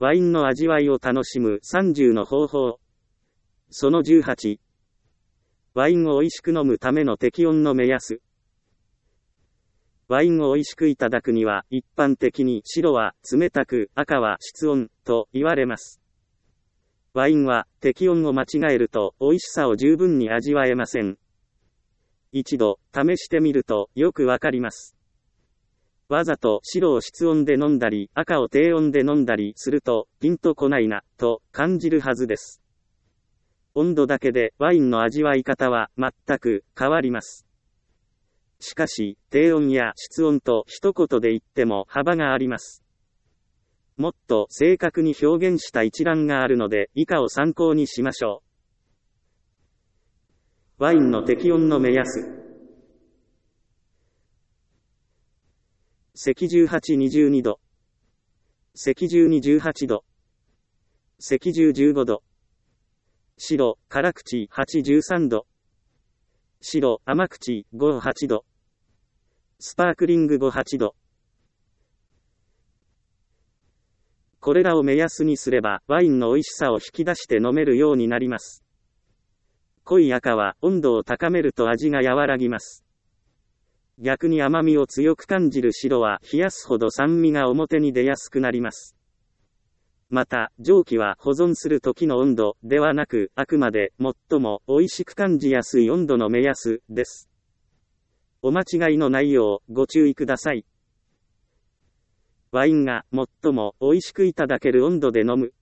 ワインの味わいを楽しむ30の方法。その18。ワインを美味しく飲むための適温の目安。ワインを美味しくいただくには、一般的に白は冷たく、赤は室温と言われます。ワインは適温を間違えると美味しさを十分に味わえません。一度試してみるとよくわかります。わざと白を室温で飲んだり赤を低温で飲んだりするとピンとこないなと感じるはずです。温度だけでワインの味わい方は全く変わります。しかし、低温や室温と一言で言っても幅があります。もっと正確に表現した一覧があるので、以下を参考にしましょう。ワインの適温の目安。赤18、22度。赤12、18度。赤10、15度。白、辛口8、13度。白、甘口5、8度。スパークリング5、8度。これらを目安にすれば、ワインの美味しさを引き出して飲めるようになります。濃い赤は温度を高めると味が和らぎます。逆に甘みを強く感じる白は冷やすほど酸味が表に出やすくなります。また、蒸気は保存する時の温度ではなく、あくまで最も美味しく感じやすい温度の目安です。お間違いのないようご注意ください。ワインが最も美味しくいただける温度で飲む。